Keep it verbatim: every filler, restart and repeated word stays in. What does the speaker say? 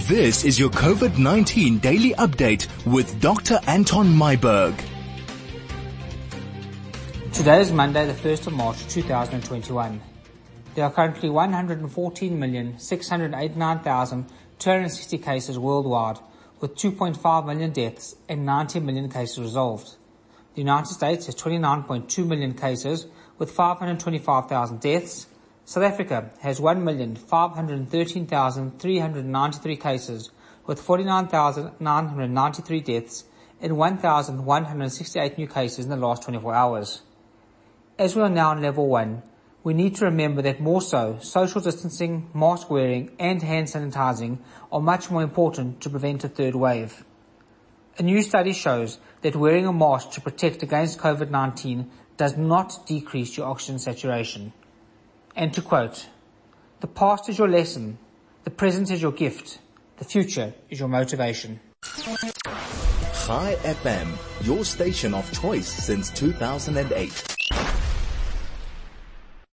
This is your COVID nineteen daily update with Doctor Anton Myburgh. Today is Monday, the first of March, two thousand twenty-one. There are currently one hundred fourteen million, six hundred eighty-nine thousand, two hundred sixty cases worldwide, with two point five million deaths and ninety million cases resolved. The United States has twenty-nine point two million cases, with five hundred twenty-five thousand deaths. South Africa has one million, five hundred thirteen thousand, three hundred ninety-three cases, with forty-nine thousand, nine hundred ninety-three deaths and one thousand, one hundred sixty-eight new cases in the last twenty-four hours. As we are now in level one, we need to remember that more so, social distancing, mask wearing and hand sanitizing are much more important to prevent a third wave. A new study shows that wearing a mask to protect against COVID nineteen does not decrease your oxygen saturation. And to quote, "The past is your lesson, the present is your gift, the future is your motivation." Chai F M, your station of choice since two thousand eight.